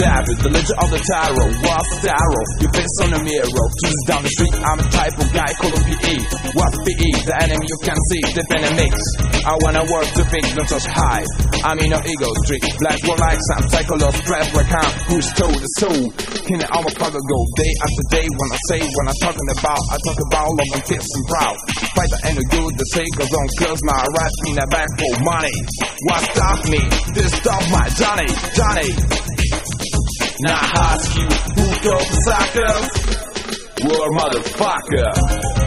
David, the legend of the Tyro. What's Tyro? Your face on the mirror. Keys down the street, I'm a type of guy called PE. What's PE? The enemy you can see, the mix. I wanna work to think, not just hide. I'm in no ego street. Black one like some psycholos, press like I'm who's told the soul. Can our father go day after day when I'm talking about, I talk about love and peace and proud. Fight the end of good, the sake goes on, close my right in the back for money. What stop me? This stop my Johnny. Now ask you who killed the sucker? War motherfucker.